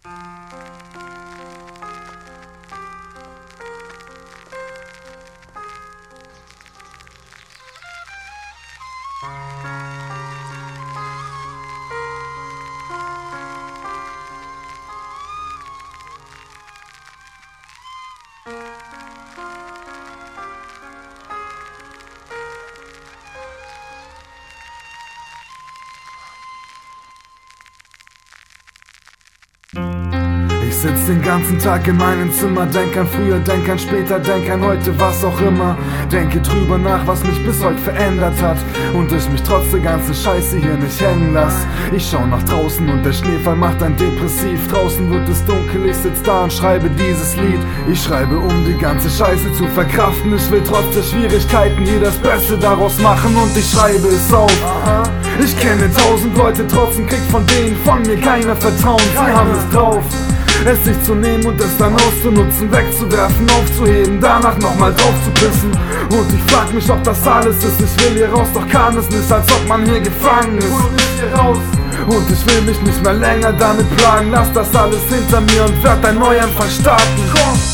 Ich sitz den ganzen Tag in meinem Zimmer, denk an früher, denk an später, denk an heute, was auch immer. Denke drüber nach, was mich bis heute verändert hat und ich mich trotz der ganzen Scheiße hier nicht hängen lass. Ich schau nach draußen und der Schneefall macht einen depressiv. Draußen wird es dunkel, ich sitz da und schreibe dieses Lied. Ich schreibe, um die ganze Scheiße zu verkraften. Ich will trotz der Schwierigkeiten hier das Beste daraus machen und ich schreibe es auf. Ich kenne 1000 Leute, trotzdem kriegt von denen von mir keiner Vertrauen. Sie haben es drauf, es sich zu nehmen und es dann auszunutzen, wegzuwerfen, aufzuheben, danach nochmal drauf zu pissen. Und ich frag mich, ob das alles ist. Ich will hier raus, doch kann es nicht, als ob man hier gefangen ist. Und ich will mich nicht mehr länger damit plagen. Lass das alles hinter mir und werd ein Neuanfang starten.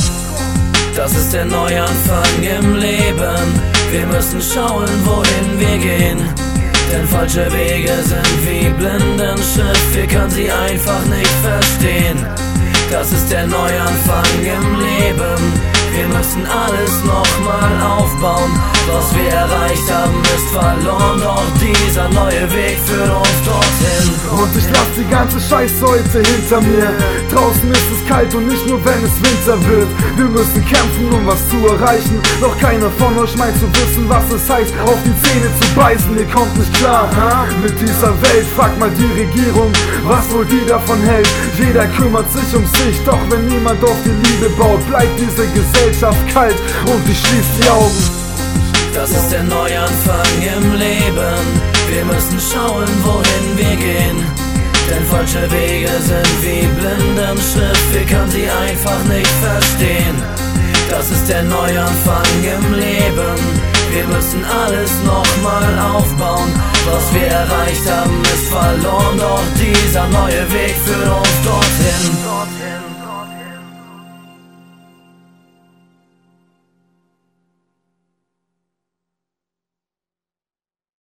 Das ist der Neuanfang im Leben. Wir müssen schauen, wohin wir gehen. Denn falsche Wege sind wie Blindenschrift. Wir können sie einfach nicht verstehen. Das ist der Neuanfang im Leben. Wir müssen alles nochmal aufbauen. Was wir erreicht haben, ist verloren. Doch dieser neue Weg führt uns dorthin. Und ich lass die ganze Scheiße heute hinter mir. Draußen ist es kalt und nicht nur wenn es Winter wird. Wir müssen kämpfen, um was zu erreichen. Doch keiner von euch meint zu wissen, was es heißt, auf die Zähne zu beißen. Ihr kommt nicht klar mit dieser Welt. Frag mal die Regierung, was wohl die davon hält. Jeder kümmert sich um sich, doch wenn niemand auf die Liebe baut, bleibt diese Gesellschaft kalt und ich schließ die Augen. Das ist der Neuanfang im Leben. Wir müssen schauen, wohin wir gehen. Denn falsche Wege sind wie Blindenschrift. Wir können sie einfach nicht verstehen. Das ist der Neuanfang im Leben. Wir müssen alles nochmal aufbauen. Was wir erreicht haben, ist verloren. Doch dieser neue Weg führt